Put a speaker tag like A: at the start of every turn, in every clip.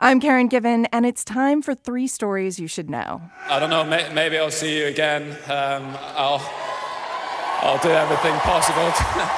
A: I'm Karen Given, and it's time for 3 stories you should know.
B: I don't know, maybe I'll see you again. I'll do everything possible.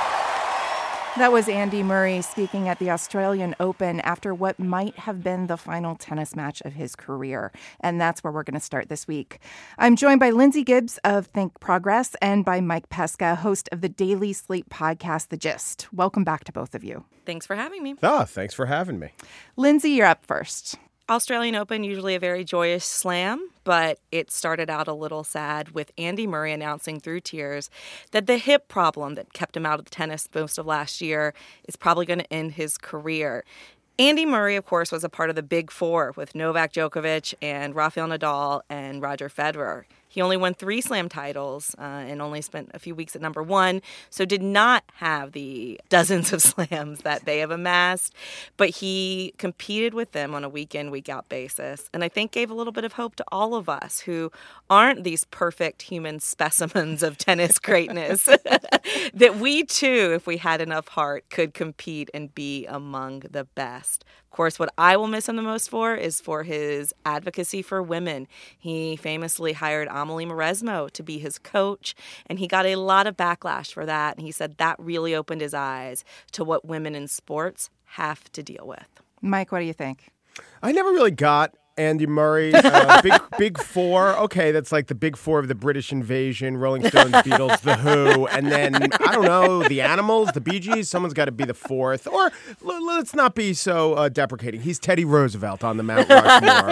A: That was Andy Murray speaking at the Australian Open after what might have been the final tennis match of his career. And that's where we're going to start this week. I'm joined by Lindsay Gibbs of Think Progress and by Mike Pesca, host of the daily Slate podcast, The Gist. Welcome back to both of you.
C: Thanks for having me.
D: Thanks for having me.
A: Lindsay, you're up first.
C: Australian Open, usually a very joyous slam, but it started out a little sad with Andy Murray announcing through tears that the hip problem that kept him out of the tennis most of last year is probably going to end his career. Andy Murray, of course, was a part of the Big Four with Novak Djokovic and Rafael Nadal and Roger Federer. He only won 3 slam titles and only spent a few weeks at number 1, so did not have the dozens of slams that they have amassed. But he competed with them on a week-in, week-out basis, and I think gave a little bit of hope to all of us who aren't these perfect human specimens of tennis greatness, that we too, if we had enough heart, could compete and be among the best. Of course, what I will miss him the most for is for his advocacy for women. He famously hired Amelie Mauresmo to be his coach, and he got a lot of backlash for that. And he said that really opened his eyes to what women in sports have to deal with.
A: Mike, what do you think?
D: I never really got Andy Murray, big Four. Okay, that's like the Big Four of the British invasion, Rolling Stones, Beatles, The Who, and then, I don't know, the Animals, the Bee Gees. Someone's got to be the 4th. Or let's not be so deprecating. He's Teddy Roosevelt on the Mount Rushmore.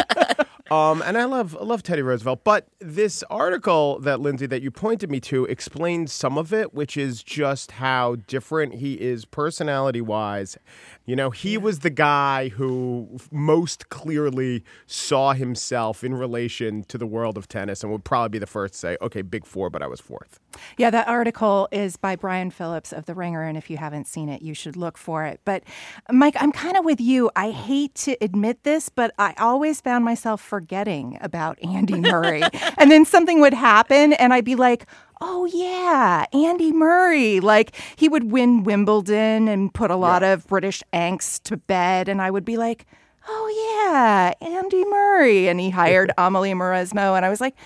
D: And I love Teddy Roosevelt. But this article that, Lindsay, that you pointed me to explains some of it, which is just how different he is personality-wise. You know, he was the guy who most clearly saw himself in relation to the world of tennis and would probably be the first to say, okay, Big Four, but I was 4th.
A: Yeah, that article is by Brian Phillips of The Ringer, and if you haven't seen it, you should look for it. But, Mike, I'm kind of with you. I hate to admit this, but I always found myself forgetting about Andy Murray. And then something would happen, and I'd be like, oh, yeah, Andy Murray. Like, he would win Wimbledon and put a lot of British angst to bed, and I would be like, oh, yeah, Andy Murray. And he hired Amelie Mauresmo, and I was like,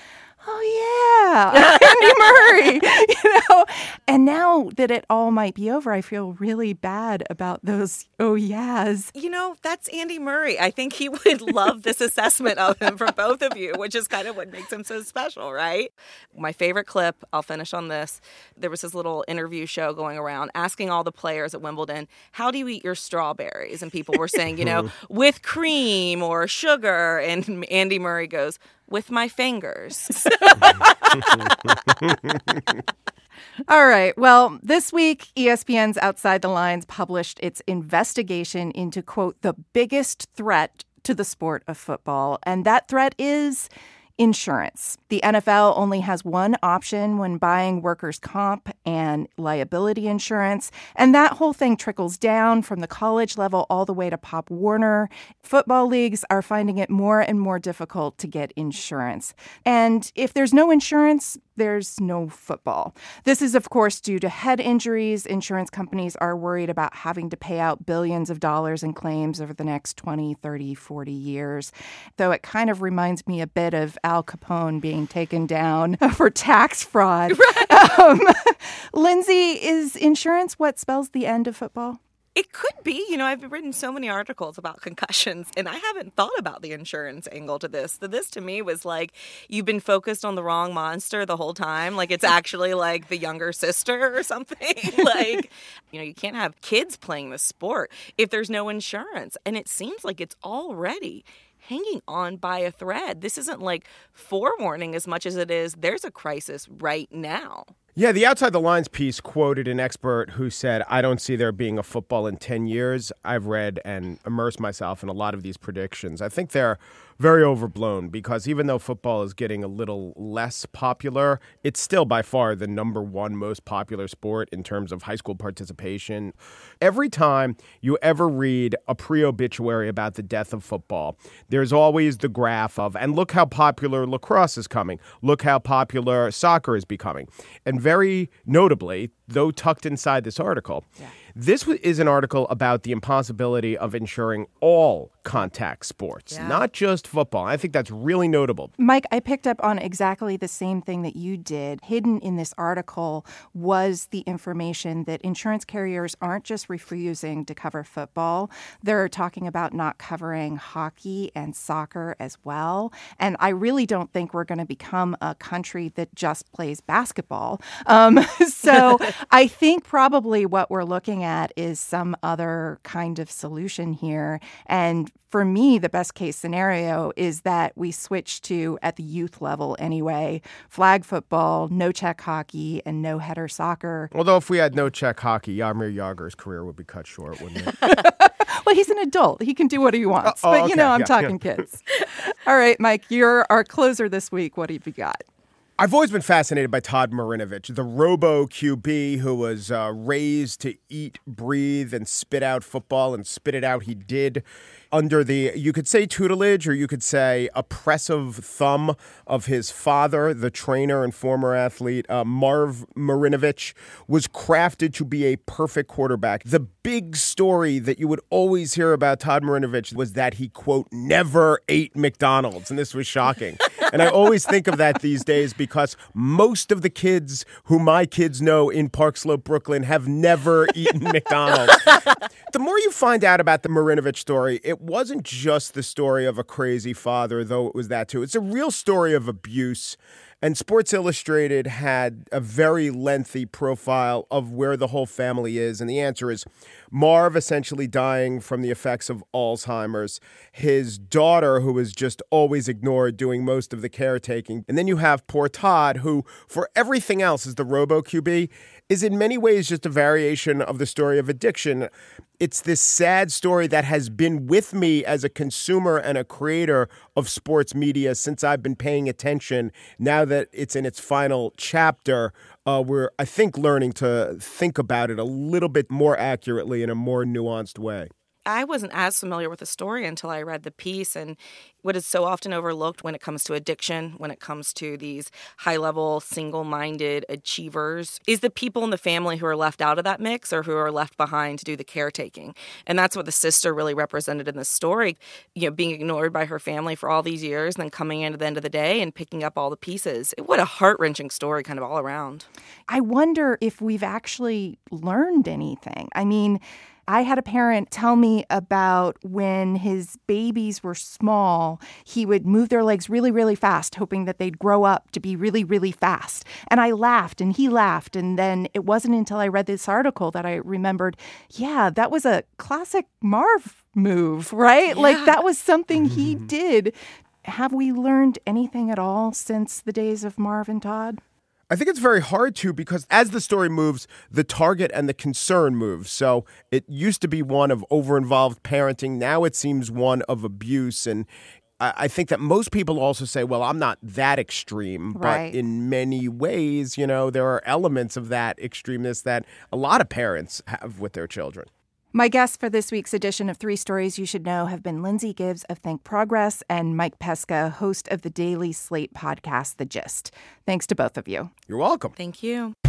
A: oh, yeah, Andy Murray, you know. And now that it all might be over, I feel really bad about those oh, yeahs.
C: You know, that's Andy Murray. I think he would love this assessment of him from both of you, which is kind of what makes him so special, right? My favorite clip, I'll finish on this. There was this little interview show going around asking all the players at Wimbledon, how do you eat your strawberries? And people were saying, you know, with cream or sugar. And Andy Murray goes, with my fingers.
A: All right. Well, this week, ESPN's Outside the Lines published its investigation into, quote, the biggest threat to the sport of football. And that threat is insurance. The NFL only has one option when buying workers' comp and liability insurance, and that whole thing trickles down from the college level all the way to Pop Warner. Football leagues are finding it more and more difficult to get insurance. And if there's no insurance, there's no football. This is, of course, due to head injuries. Insurance companies are worried about having to pay out billions of dollars in claims over the next 20, 30, 40 years. Though it kind of reminds me a bit of Al Capone being taken down for tax fraud. Right. Lindsay, is insurance what spells the end of football?
C: It could be. You know, I've written so many articles about concussions, and I haven't thought about the insurance angle to this. So this, to me, was like, you've been focused on the wrong monster the whole time. Like, it's actually like the younger sister or something. Like, you know, you can't have kids playing the sport if there's no insurance. And it seems like it's already hanging on by a thread. This isn't like forewarning as much as it is there's a crisis right now.
D: Yeah, the Outside the Lines piece quoted an expert who said, I don't see there being a football in 10 years. I've read and immersed myself in a lot of these predictions. I think they're very overblown because even though football is getting a little less popular, it's still by far the number one most popular sport in terms of high school participation. Every time you ever read a pre-obituary about the death of football, there's always the graph of, and look how popular lacrosse is coming. Look how popular soccer is becoming. And very notably, though tucked inside this article. Yeah. This is an article about the impossibility of insuring all contact sports, not just football. I think that's really notable.
A: Mike, I picked up on exactly the same thing that you did. Hidden in this article was the information that insurance carriers aren't just refusing to cover football. They're talking about not covering hockey and soccer as well. And I really don't think we're going to become a country that just plays basketball. So I think probably what we're looking at is some other kind of solution here. And for me, the best case scenario is that we switch to, at the youth level anyway, flag football, no check hockey, and no header soccer.
D: Although if we had no check hockey, Jaromir Jagr's career would be cut short, wouldn't it?
A: Well, he's an adult. He can do what he wants. But,
D: okay.
A: I'm talking kids. All right, Mike, you're our closer this week. What have you got?
D: I've always been fascinated by Todd Marinovich, the robo QB who was raised to eat, breathe, and spit out football, and spit it out he did under the, you could say tutelage, or you could say oppressive thumb of his father, the trainer and former athlete, Marv Marinovich, was crafted to be a perfect quarterback. The big story that you would always hear about Todd Marinovich was that he, quote, never ate McDonald's. And this was shocking. And I always think of that these days because most of the kids who my kids know in Park Slope, Brooklyn have never eaten McDonald's. The more you find out about the Marinovich story, it wasn't just the story of a crazy father, though it was that too. It's a real story of abuse. And Sports Illustrated had a very lengthy profile of where the whole family is. And the answer is Marv essentially dying from the effects of Alzheimer's, his daughter, who was just always ignored, doing most of the caretaking. And then you have poor Todd, who, for everything else, is the robo QB, is in many ways just a variation of the story of addiction. It's this sad story that has been with me as a consumer and a creator of sports media since I've been paying attention. Now that it's in its final chapter, we're, I think, learning to think about it a little bit more accurately in a more nuanced way.
C: I wasn't as familiar with the story until I read the piece, and what is so often overlooked when it comes to addiction, when it comes to these high-level, single-minded achievers, is the people in the family who are left out of that mix or who are left behind to do the caretaking. And that's what the sister really represented in this story, being ignored by her family for all these years and then coming in at the end of the day and picking up all the pieces. What a heart-wrenching story kind of all around.
A: I wonder if we've actually learned anything. I mean, I had a parent tell me about when his babies were small, he would move their legs really, really fast, hoping that they'd grow up to be really, really fast. And I laughed and he laughed. And then it wasn't until I read this article that I remembered, yeah, that was a classic Marv move, right?
C: Yeah.
A: Like that was something he did. Have we learned anything at all since the days of Marv and Todd?
D: I think it's very hard to, because as the story moves, the target and the concern moves. So it used to be one of over-involved parenting. Now it seems one of abuse. And I think that most people also say, well, I'm not that extreme.
A: Right.
D: But in many ways, there are elements of that extremeness that a lot of parents have with their children.
A: My guests for this week's edition of 3 Stories You Should Know have been Lindsay Gibbs of Think Progress and Mike Pesca, host of the daily Slate podcast, The Gist. Thanks to both of you.
D: You're welcome.
C: Thank you.